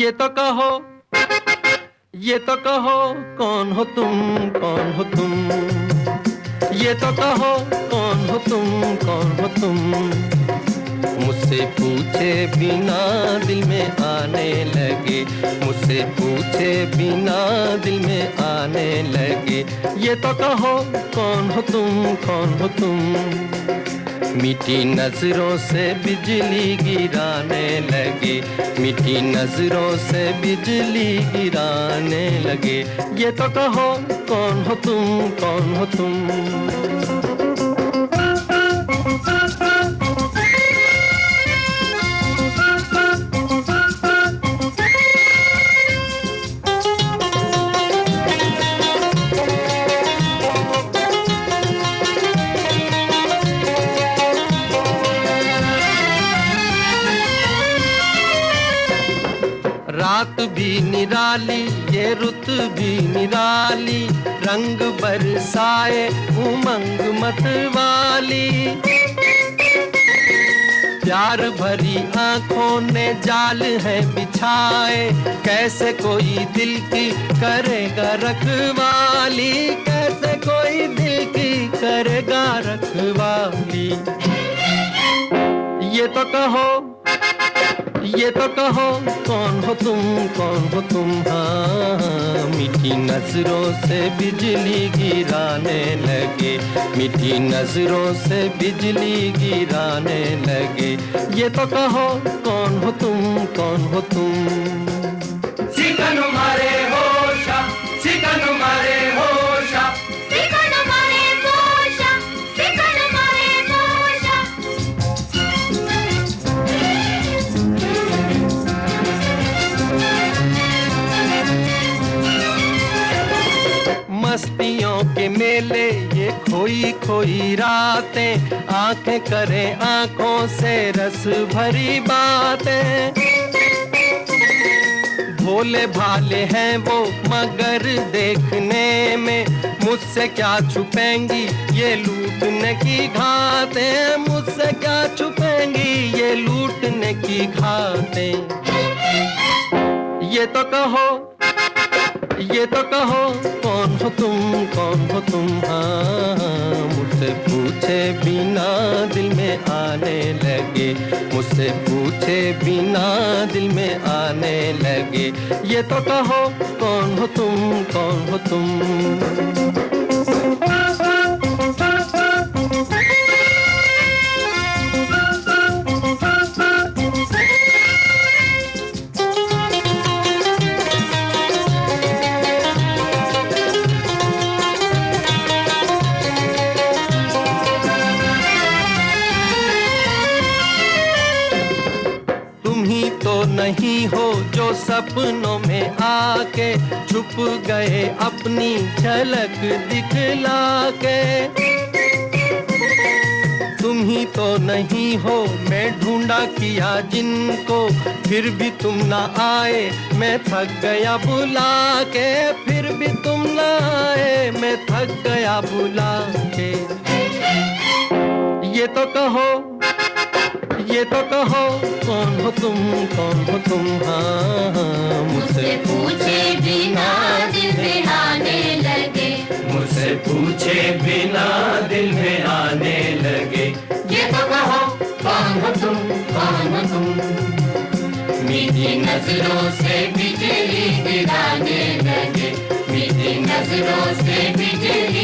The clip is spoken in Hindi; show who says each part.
Speaker 1: ये तो कहो, ये तो कहो, कौन हो तुम, कौन हो तुम? ये तो कहो, कौन हो तुम, कौन हो तुम? मुझसे पूछे बिना दिल में आने लगे, मुझसे पूछे बिना दिल में आने लगे। ये तो कहो, कौन हो तुम, कौन हो तुम? मीठी नजरों से बिजली गिराने लगे, मीठी नजरों से बिजली गिराने लगे। ये तो कहो, कौन हो तुम, कौन हो तुम? रात भी निराली, ये रुत भी निराली, रंग बरसाए उमंग मतवाली। प्यार भरी आंखों ने जाल है बिछाए, कैसे कोई दिल की करेगा रखवाली, कैसे कोई दिल की करेगा रखवाली। ये तो कहो, ये तो कहो, कौन हो तुम, कौन हो तुम? हाँ, मीठी नजरों से बिजली गिराने लगे, मीठी नजरों से बिजली गिराने लगे। ये तो कहो, कौन हो तुम, कौन हो तुम?
Speaker 2: चिकन मारे होशा, चिकन मारे होशा, चिकन मारे होशा, चिकन मारे होशा।
Speaker 1: मस्तियों के मेले, ये खोई खोई रातें, आंखें करें आंखों से रस भरी बातें। भोले भाले हैं वो मगर देखने में, मुझसे क्या छुपेंगी ये लूटने की घातें, मुझसे क्या छुपेंगी ये लूटने की घातें। ये तो कहो, ये तो कहो, कौन हो तुम, कौन हो तुम? हाँ, मुझसे पूछे बिना दिल में आने लगे, मुझसे पूछे बिना दिल में आने लगे। ये तो कहो, कौन हो तुम, कौन हो तुम? तो नहीं हो जो सपनों में आके छुप गए अपनी झलक दिखला के। तुम ही तो नहीं हो, मैं ढूंढा किया जिनको, फिर भी तुम ना आए, मैं थक गया बुला के, फिर भी तुम ना आए, मैं थक गया बुला के। ये तो कहो, ये तो कहो, कौन हो तुम, कौन हो तुम? हाँ,
Speaker 2: मुझसे पूछे बिना दिल में आने लगे,
Speaker 1: मुझसे पूछे बिना दिल में आने लगे।
Speaker 2: ये तो कहो, कौन हो तुम, कौन हो तुम? मीठी नजरों से बिजली गिराने लगे, मीठी नजरों से बिजली